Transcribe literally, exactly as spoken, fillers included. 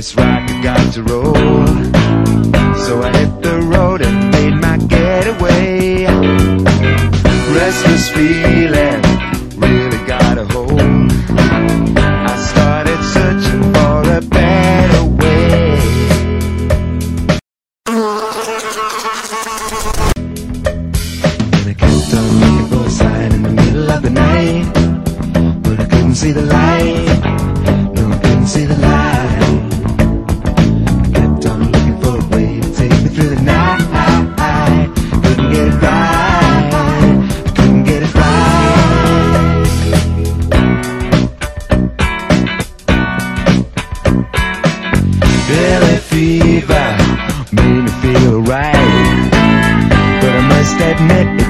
this rocket got to roll. So I hit the road and made my getaway. Restless feeling really got a hold. I started searching for a better way. And I kept on looking for a sign in the middle of the night, but I couldn't see the light. No, I couldn't see the light. Kept on looking for a way to take me through the night. Couldn't get it right. Couldn't get it right. Billy fever made me feel right, but I must admit